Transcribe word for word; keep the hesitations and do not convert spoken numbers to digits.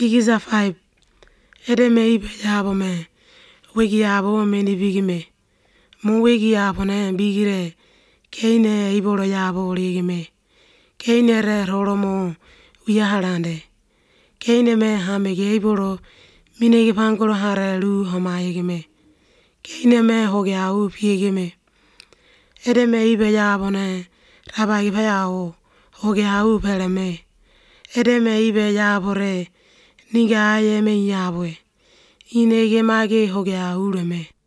Bigiza five. Edeme ibe yabo me. Wegi yabo me ni bigi me. Mu wegi yabo ne bigire. Keine iboro yabo ligi me. Keine re roro mo uya harande. Keine me hamege iboro minegi pangoro hare lu homayege me. Keine me hoge au piege me. Edeme ibe yabo ne rabagi payao hoge au pere me. Edeme ibe yabo re niga ye me yabo. Inege mage hoge au me.